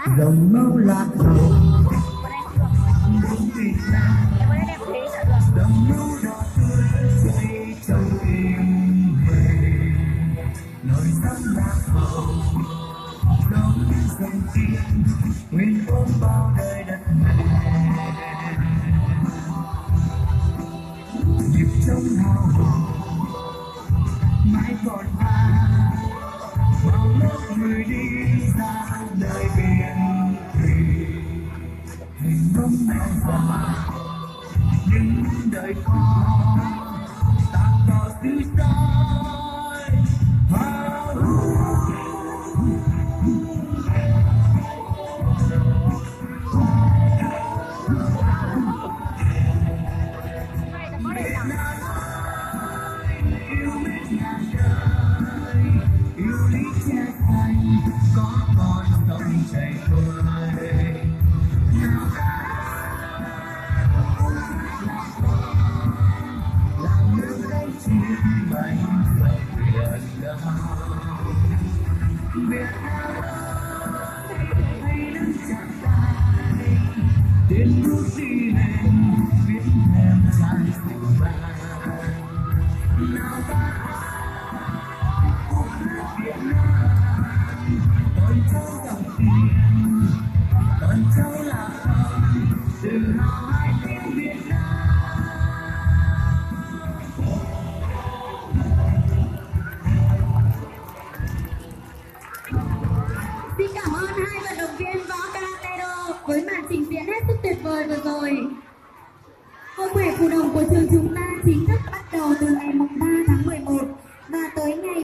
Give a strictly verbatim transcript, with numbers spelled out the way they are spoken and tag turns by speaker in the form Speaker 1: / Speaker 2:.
Speaker 1: Đồng mâu lạc hậu đồng mâu đỏ tươi dậy trong tim người nổi sóng lạc hậu đón dòng tim nguyên ôm bao đời đất này nhịp trong hào hùng mãi còn ta bao lớp người đi ra đời biển thủy hình bóng mẹ già những đời con ta có thứ soi hào yêu mến ngàn đời yêu lý cha thành có con sông chảy xuôi nào làm nước đây chim bay vào biển đảo Việt Nam hay nắng chạm tay tiền bước đi lên viết em trai tình vàng nào ta Việt Nam con cháu dòng tiền con cháu là con tự hào hai tiếng Việt Nam.
Speaker 2: Xin cảm ơn hai vận động viên võ karate-do với màn trình diễn hết sức tuyệt vời vừa rồi.